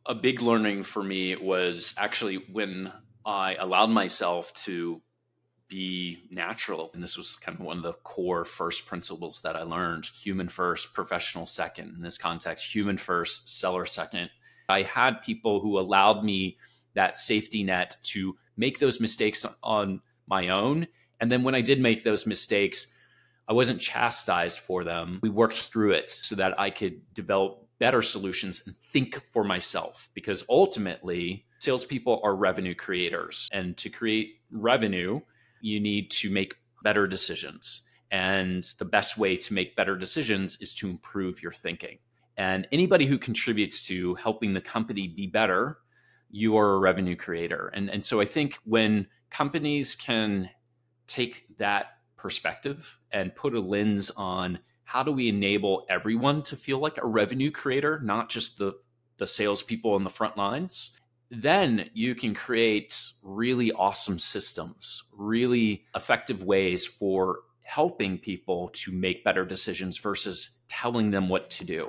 A big learning for me was actually when I allowed myself to be natural. And this was kind of one of the core first principles that I learned: human first, professional second. In this context, human first, seller second. I had people who allowed me that safety net to make those mistakes on my own. And then when I did make those mistakes, I wasn't chastised for them. We worked through it so that I could develop better solutions and think for myself, because ultimately salespeople are revenue creators. And to create revenue, you need to make better decisions. And the best way to make better decisions is to improve your thinking. And anybody who contributes to helping the company be better, you are a revenue creator. And so I think when companies can take that perspective and put a lens on how do we enable everyone to feel like a revenue creator, not just the salespeople on the front lines, then you can create really awesome systems, really effective ways for helping people to make better decisions versus telling them what to do.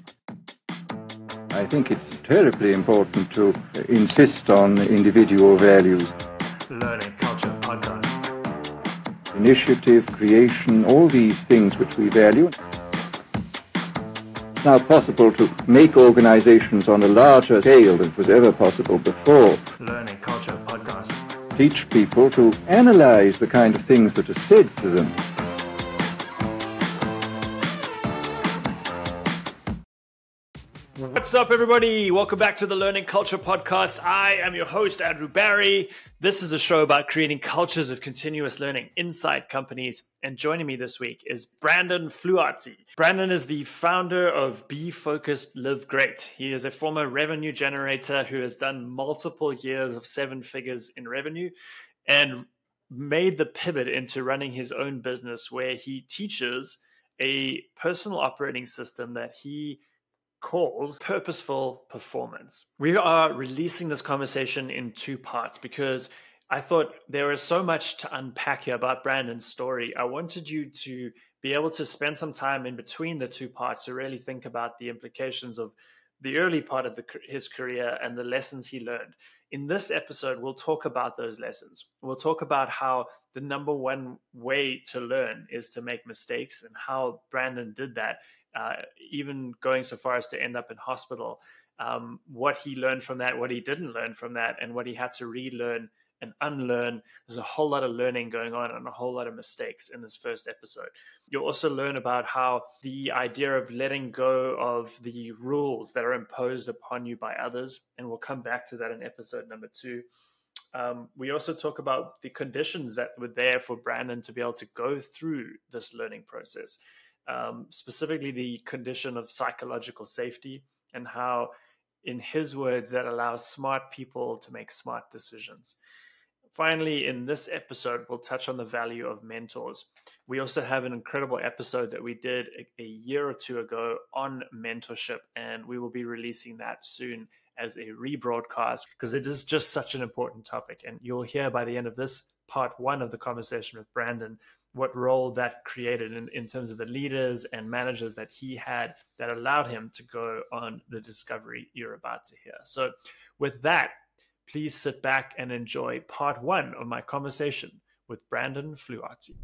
I think it's terribly important to insist on individual values. Learning Culture Podcast. Initiative, creation, all these things which we value. It's now possible to make organizations on a larger scale than was ever possible before. Learning Culture Podcast. Teach people to analyze the kind of things that are said to them. What's up, everybody? Welcome back to the Learning Culture Podcast. I am your host, Andrew Barry. This is a show about creating cultures of continuous learning inside companies. And joining me this week is Brandon Fluharty. Brandon is the founder of Be Focused, Live Great. He is a former revenue generator who has done multiple years of 7 figures in revenue and made the pivot into running his own business, where he teaches a personal operating system that he calls purposeful performance. We are releasing this conversation in 2 parts because I thought there is so much to unpack here about Brandon's story. I wanted you to be able to spend some time in between the 2 parts to really think about the implications of the early part of his career and the lessons he learned. In this episode, we'll talk about those lessons. We'll talk about how the number one way to learn is to make mistakes and how Brandon did that. Even going so far as to end up in hospital, what he learned from that, what he didn't learn from that, and what he had to relearn and unlearn. There's a whole lot of learning going on and a whole lot of mistakes in this first episode. You'll also learn about how the idea of letting go of the rules that are imposed upon you by others, and we'll come back to that in episode number 2. We also talk about the conditions that were there for Brandon to be able to go through this learning process. Specifically the condition of psychological safety and how, in his words, that allows smart people to make smart decisions. Finally, in this episode, we'll touch on the value of mentors. We also have an incredible episode that we did a year or 2 ago on mentorship, and we will be releasing that soon as a rebroadcast because it is just such an important topic. And you'll hear by the end of this part 1 of the conversation with Brandon what role that created in terms of the leaders and managers that he had that allowed him to go on the discovery you're about to hear. So with that, please sit back and enjoy part 1 of my conversation with Brandon Fluharty.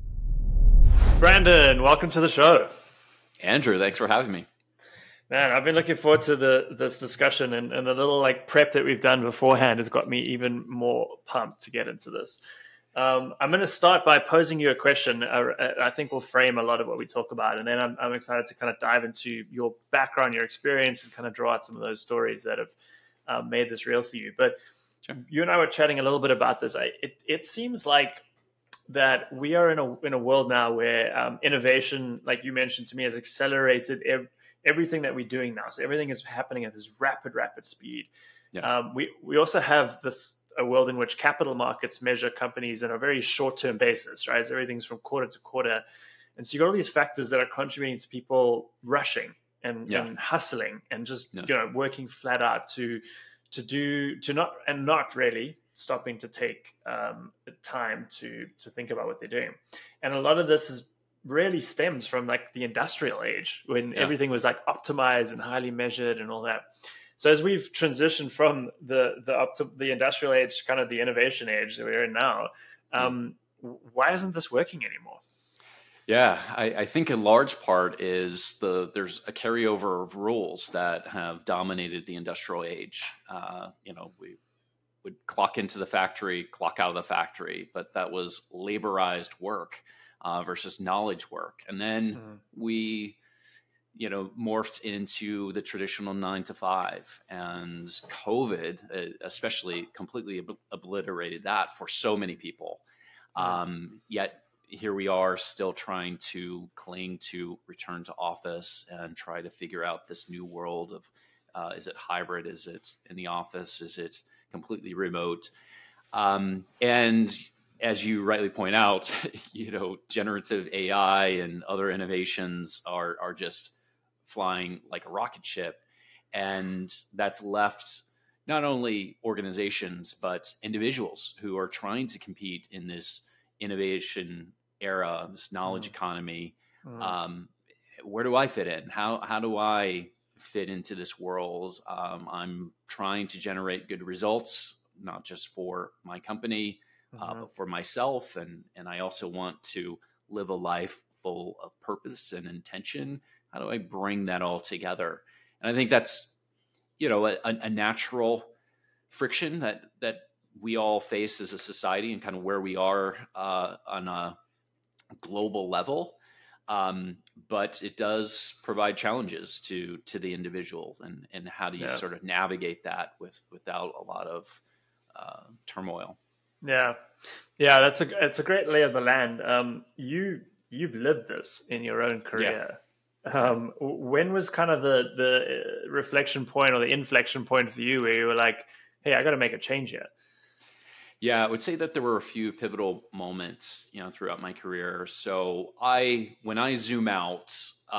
Brandon, welcome to the show. Andrew, thanks for having me. Man, I've been looking forward to this discussion, and the little prep that we've done beforehand has got me even more pumped to get into this. I'm going to start by posing you a question. I think will frame a lot of what we talk about. And then I'm excited to kind of dive into your background, your experience, and kind of draw out some of those stories that have made this real for you. But sure. You and I were chatting a little bit about this. It seems like that we are in a world now where innovation, like you mentioned to me, has accelerated everything that we're doing now. So everything is happening at this rapid speed. Yeah. We also have a world in which capital markets measure companies on a very short-term basis, right? So everything's from quarter to quarter. And so you got all these factors that are contributing to people rushing and hustling and just, working flat out to not really stopping to take time to think about what they're doing. And a lot of this really stems from the industrial age when everything was optimized and highly measured and all that. So as we've transitioned from the up to the industrial age, kind of the innovation age that we're in now, why isn't this working anymore? Yeah, I think a large part is there's a carryover of rules that have dominated the industrial age. We would clock into the factory, clock out of the factory, but that was laborized work versus knowledge work. And then we, morphed into the traditional 9 to 5, and COVID, especially, completely obliterated that for so many people. Yet here we are still trying to cling to return to office and try to figure out this new world of, is it hybrid? Is it in the office? Is it completely remote? And as you rightly point out, generative AI and other innovations are just flying like a rocket ship. And that's left not only organizations, but individuals who are trying to compete in this innovation era, this knowledge economy. Where do I fit in? How do I fit into this world? I'm trying to generate good results, not just for my company, but for myself. And I also want to live a life full of purpose and intention. How do I bring that all together? And I think that's, a natural friction that we all face as a society, and kind of where we are on a global level. But it does provide challenges to the individual, and how do you sort of navigate that without a lot of turmoil? Yeah. That's a great lay of the land. You've lived this in your own career. When was kind of the reflection point or the inflection point for you where you were like, hey, I got to make a change here? Yeah, I would say that there were a few pivotal moments, throughout my career. So when I zoom out,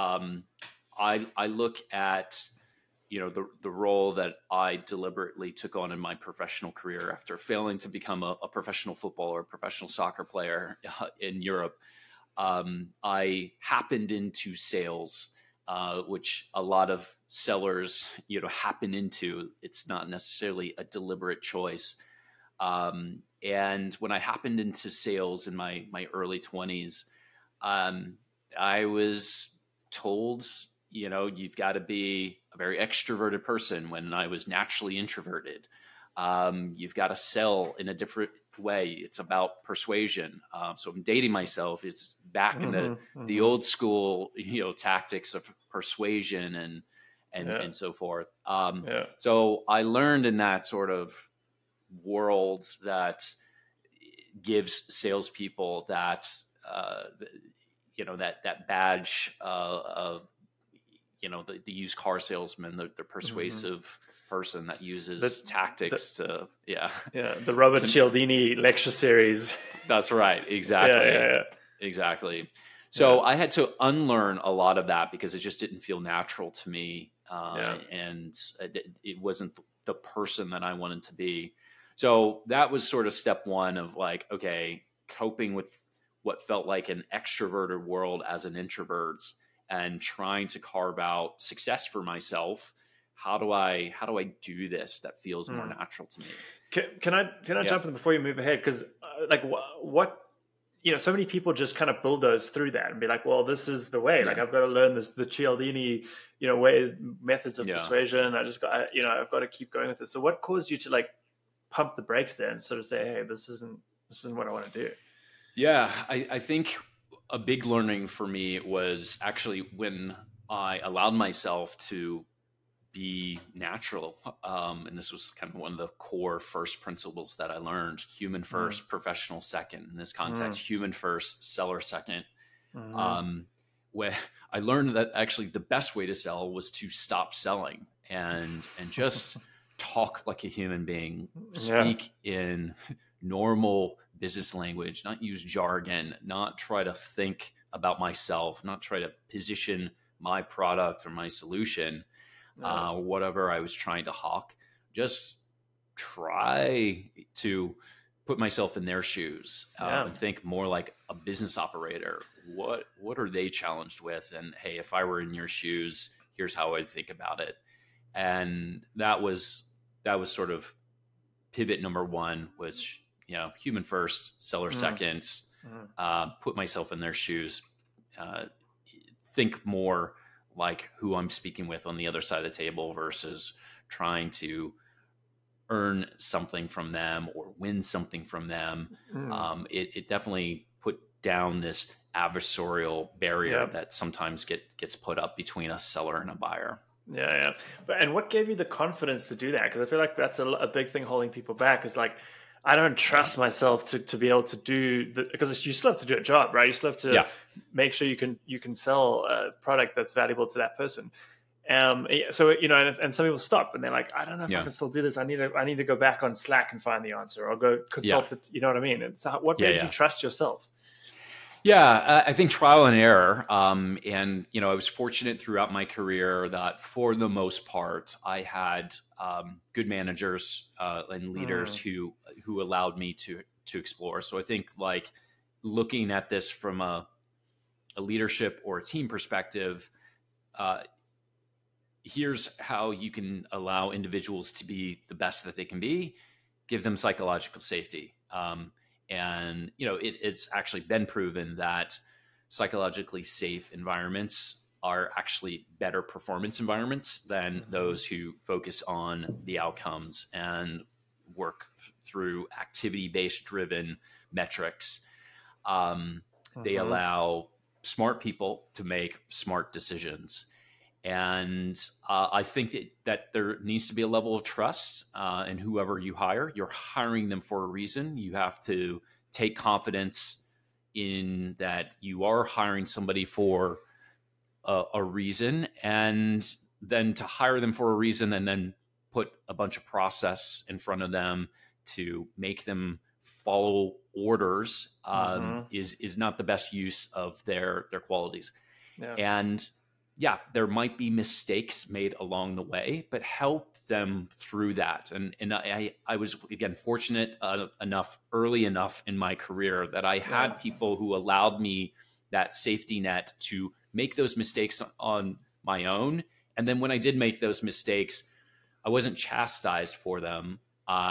I look at, the role that I deliberately took on in my professional career after failing to become a professional football or professional soccer player in Europe. I happened into sales, which a lot of sellers, happen into. It's not necessarily a deliberate choice. And when I happened into sales in my early 20s, I was told, you've got to be a very extroverted person when I was naturally introverted. You've got to sell in a different way. It's about persuasion. So I'm dating myself. It's back in the old school, tactics of persuasion and so forth. So I learned in that sort of world that gives salespeople that that badge of the used car salesman, the persuasive person that uses tactics to the Robert Cialdini lecture series. That's right, exactly. Exactly. So I had to unlearn a lot of that because it just didn't feel natural to me, and it wasn't the person that I wanted to be. So that was sort of step one of like, okay, coping with what felt like an extroverted world as an introvert and trying to carve out success for myself. How do I do this that feels more natural to me? Can I jump in before you move ahead? Because what so many people just kind of bulldoze through that and be like, well, this is the way. Like I've got to learn the Cialdini methods of persuasion. I just got I've got to keep going with this. So what caused you to pump the brakes there and sort of say, hey, this isn't what I want to do? Yeah, I think a big learning for me was actually when I allowed myself to be natural. And this was kind of one of the core first principles that I learned: human first, professional second. In this context, human first, seller second. Where I learned that actually the best way to sell was to stop selling and just talk like a human being, speak in normal business language, not use jargon, not try to think about myself, not try to position my product or my solution, whatever I was trying to hawk. Just try to put myself in their shoes and think more like a business operator. What are they challenged with? And hey, if I were in your shoes, here's how I'd think about it. And that was sort of pivot number one, was, human first, seller second, put myself in their shoes, think more like who I'm speaking with on the other side of the table versus trying to earn something from them or win something from them. It definitely put down this adversarial barrier that sometimes gets put up between a seller and a buyer. Yeah. And what gave you the confidence to do that? Because I feel like that's a big thing holding people back, is like, I don't trust myself to be able to do because you still have to do a job, right? You still have to make sure you can sell a product that's valuable to that person. So, and some people stop and they're like, I don't know if I can still do this. I need to go back on Slack and find the answer, or go consult it. You know what I mean? And so what made you trust yourself? Yeah, I think trial and error. And, I was fortunate throughout my career that for the most part, I had good managers and leaders who allowed me to explore. So I think, like, looking at this from a leadership or a team perspective, here's how you can allow individuals to be the best that they can be, give them psychological safety. And, it's actually been proven that psychologically safe environments are actually better performance environments than those who focus on the outcomes and work through activity-based driven metrics. They allow smart people to make smart decisions. And I think that there needs to be a level of trust in whoever you hire. You're hiring them for a reason. You have to take confidence in that you are hiring somebody for a reason, and then to hire them for a reason and then put a bunch of process in front of them to make them follow orders is not the best use of their qualities. Yeah. And there might be mistakes made along the way, but help them through that. And I was, again, fortunate early enough in my career that I had people who allowed me that safety net to make those mistakes on my own. And then when I did make those mistakes, I wasn't chastised for them.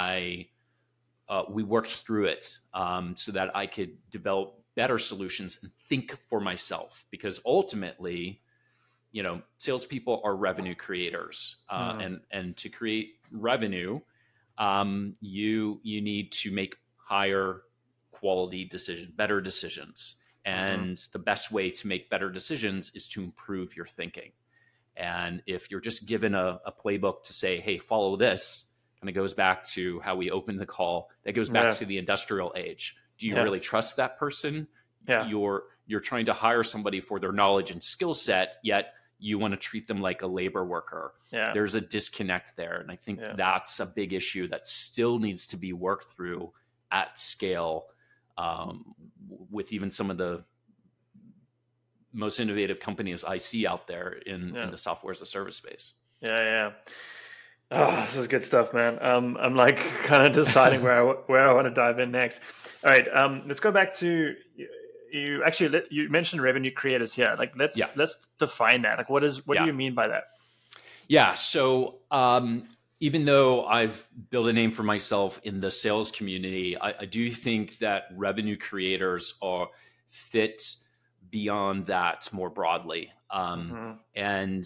We worked through it so that I could develop better solutions and think for myself, because ultimately, salespeople are revenue creators, and to create revenue, you need to make higher quality decisions, better decisions. And the best way to make better decisions is to improve your thinking. And if you're just given a playbook to say, hey, follow this, and it goes back to how we opened the call, that goes back to the industrial age. Do you really trust that person? Yeah. You're trying to hire somebody for their knowledge and skill set, yet you want to treat them like a labor worker. Yeah. There's a disconnect there. And I think that's a big issue that still needs to be worked through at scale, with even some of the most innovative companies I see out there in the software as a service space. Yeah. Oh, this is good stuff, man. I'm like kind of deciding where I want to dive in next. All right. Let's go back to, you mentioned revenue creators here. Like, let's define that. Like, what do you mean by that? Yeah. So, even though I've built a name for myself in the sales community, I do think that revenue creators are fit beyond that more broadly. And,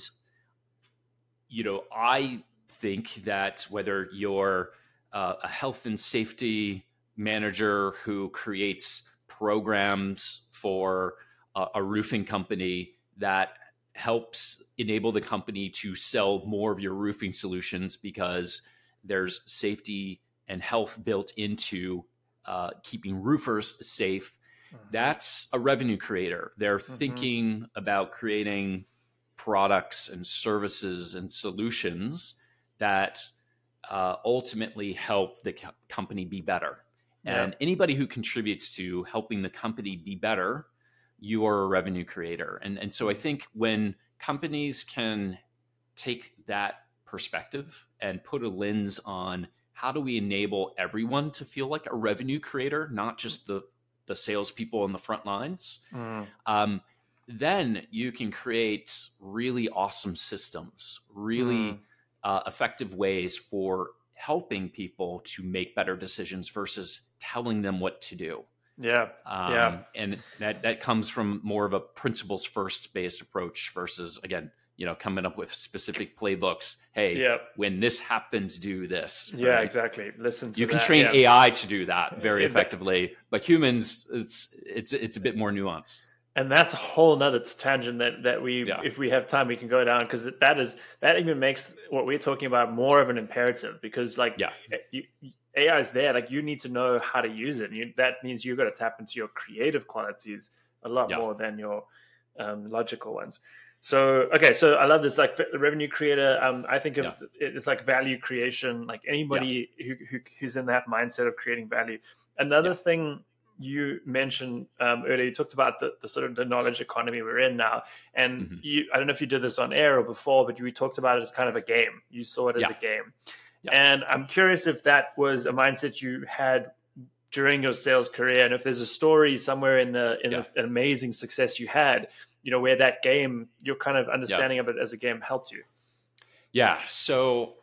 I think that whether you're a health and safety manager who creates programs for a roofing company that helps enable the company to sell more of your roofing solutions because there's safety and health built into keeping roofers safe, that's a revenue creator. They're thinking about creating products and services and solutions that ultimately help the company be better. And anybody who contributes to helping the company be better, you are a revenue creator. And so I think when companies can take that perspective and put a lens on how do we enable everyone to feel like a revenue creator, not just the salespeople on the front lines, then you can create really awesome systems, really effective ways for helping people to make better decisions versus telling them what to do. Yeah. And that comes from more of a principles first based approach versus, again, coming up with specific playbooks. Hey, when this happens, do this. Yeah, right? Exactly. Listen to you can that. train AI to do that very effectively, but humans, it's a bit more nuanced. And that's a whole nother tangent that we, if we have time, we can go down, because that even makes what we're talking about more of an imperative, because AI is there. Like, you need to know how to use it. That means you've got to tap into your creative qualities a lot more than your logical ones. So, okay. So I love this, like the revenue creator. I think of it's like value creation, like anybody who's in that mindset of creating value. Another thing you mentioned earlier, you talked about the sort of the knowledge economy we're in now. And I don't know if you did this on air or before, but you talked about it as kind of a game. You saw it as a game. Yeah. And I'm curious if that was a mindset you had during your sales career, and if there's a story somewhere in the amazing success you had, where that game, your kind of understanding of it as a game helped you. Yeah. So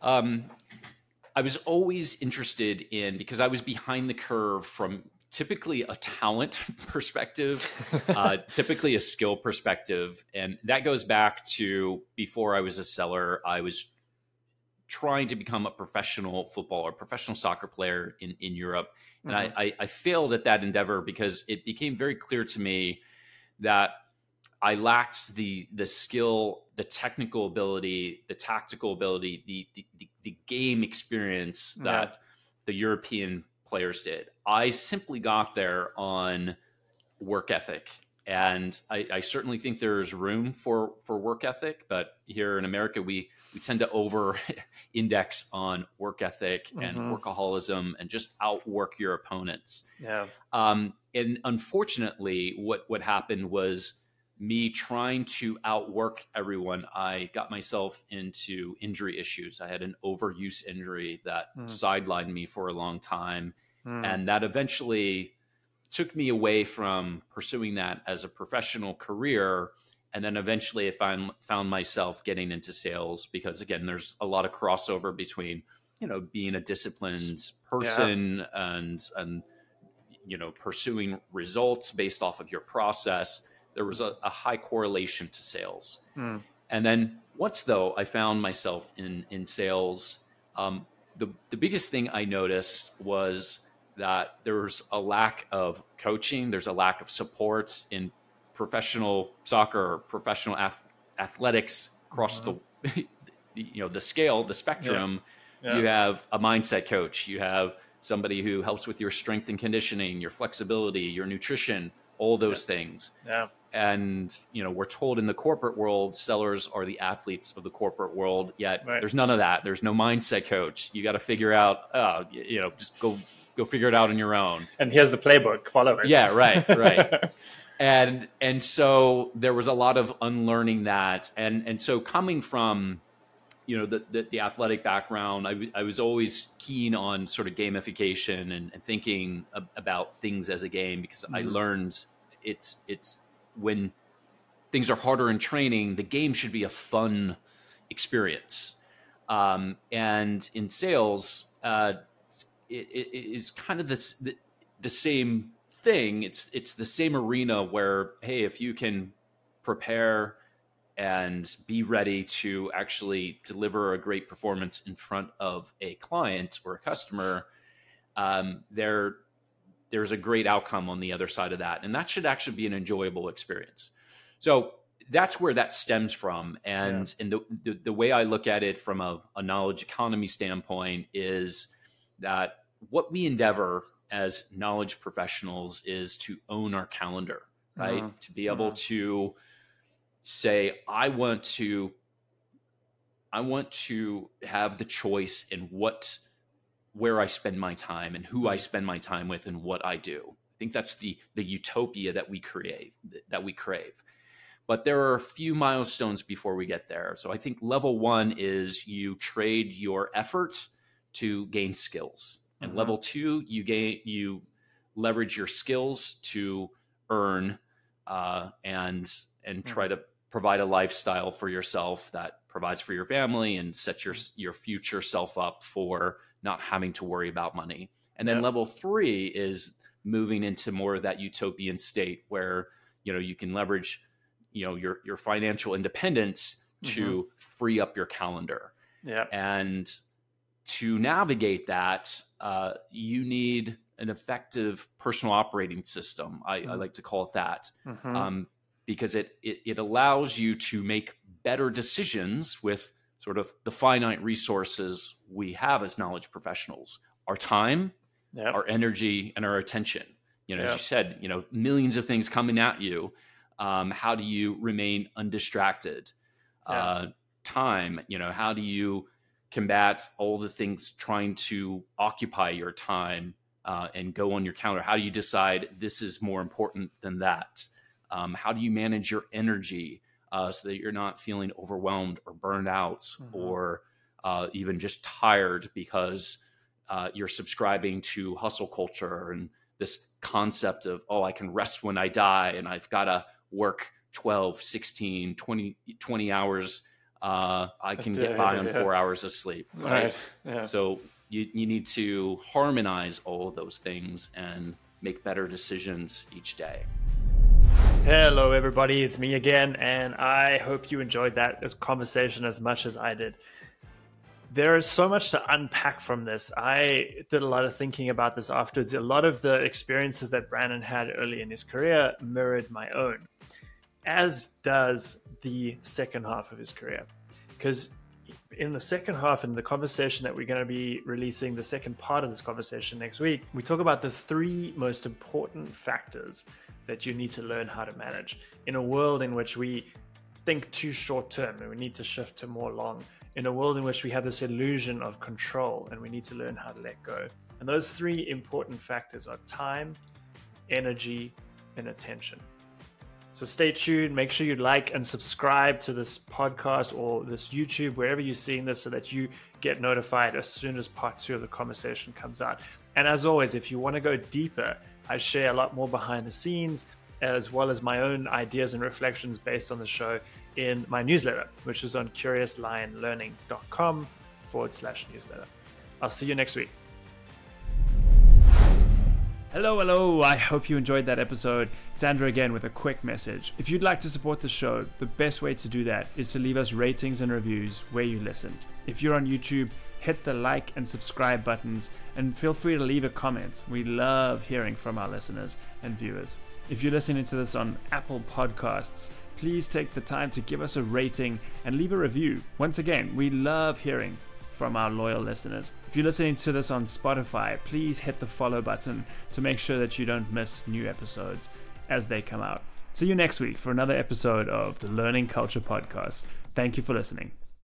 I was always interested in, because I was behind the curve from typically a talent perspective, typically a skill perspective. And that goes back to before I was a seller, I was trying to become a professional football or professional soccer player in Europe. And I failed at that endeavor because it became very clear to me that I lacked the skill, the technical ability, the tactical ability, the game experience that the European players did. I simply got there on work ethic. And I certainly think there's room for work ethic, but here in America, we tend to over index on work ethic and workaholism and just outwork your opponents. Yeah. And unfortunately, what happened was me trying to outwork everyone. I got myself into injury issues. I had an overuse injury that sidelined me for a long time. And that eventually took me away from pursuing that as a professional career. And then eventually I found myself getting into sales because, again, there's a lot of crossover between, being a disciplined person and pursuing results based off of your process. There was a high correlation to sales. And then once, though, I found myself in sales, the biggest thing I noticed was that there was a lack of coaching. There's a lack of support in professional soccer, professional athletics across the scale, the spectrum. You have a mindset coach. You have somebody who helps with your strength and conditioning, your flexibility, your nutrition, all those things. And, we're told in the corporate world, sellers are the athletes of the corporate world, yet there's none of that. There's no mindset coach. You got to figure out, just go figure it out on your own. And here's the playbook, follow it. Yeah, right. And so there was a lot of unlearning that. And so coming from, the athletic background, I was always keen on sort of gamification and thinking about things as a game, because I learned it's when things are harder in training, the game should be a fun experience. And in sales, it is kind of the same thing. It's the same arena where, hey, if you can prepare and be ready to actually deliver a great performance in front of a client or a customer, there's a great outcome on the other side of that. And that should actually be an enjoyable experience. So that's where that stems from. And the way I look at it from a knowledge economy standpoint is that what we endeavor as knowledge professionals is to own our calendar, right? To be able to say, I want to have the choice in where I spend my time and who I spend my time with and what I do. I think that's the utopia that we crave. But there are a few milestones before we get there. So I think level one is you trade your effort to gain skills. And level two, you leverage your skills to earn and try to provide a lifestyle for yourself that provides for your family and sets your future self up for not having to worry about money. And then level 3 is moving into more of that utopian state where, you can leverage, your financial independence to free up your calendar. Yeah. And to navigate that, you need an effective personal operating system. I like to call it that, because it allows you to make better decisions with sort of the finite resources we have as knowledge professionals: our time, our energy, and our attention. As you said, millions of things coming at you. How do you remain undistracted? Time, how do you combat all the things trying to occupy your time and go on your calendar? How do you decide this is more important than that? How do you manage your energy so that you're not feeling overwhelmed or burned out or even just tired because you're subscribing to hustle culture and this concept of, I can rest when I die and I've got to work 12, 16, 20 hours. I can get by on 4 hours of sleep. Right. Yeah. So you need to harmonize all of those things and make better decisions each day. Hello, everybody. It's me again, and I hope you enjoyed that conversation as much as I did. There is so much to unpack from this. I did a lot of thinking about this afterwards. A lot of the experiences that Brandon had early in his career mirrored my own, as does the second half of his career. Because in the second half, in the conversation that we're going to be releasing, the second part of this conversation next week, we talk about the 3 most important factors that you need to learn how to manage in a world in which we think too short term and we need to shift to more long, in a world in which we have this illusion of control and we need to learn how to let go. And those 3 important factors are time, energy, and attention. So stay tuned. Make sure you like and subscribe to this podcast or this YouTube, wherever you're seeing this, so that you get notified as soon as part 2 of the conversation comes out. And as always, if you want to go deeper, I share a lot more behind the scenes, as well as my own ideas and reflections based on the show in my newsletter, which is on CuriousLionLearning.com/newsletter. I'll see you next week. Hello. I hope you enjoyed that episode. It's Andrew again with a quick message. If you'd like to support the show, the best way to do that is to leave us ratings and reviews where you listened. If you're on YouTube, hit the like and subscribe buttons and feel free to leave a comment. We love hearing from our listeners and viewers. If you're listening to this on Apple Podcasts, please take the time to give us a rating and leave a review. Once again, we love hearing from our loyal listeners. If you're listening to this on Spotify, please hit the follow button to make sure that you don't miss new episodes as they come out. See you next week for another episode of the Learning Culture Podcast. Thank you for listening.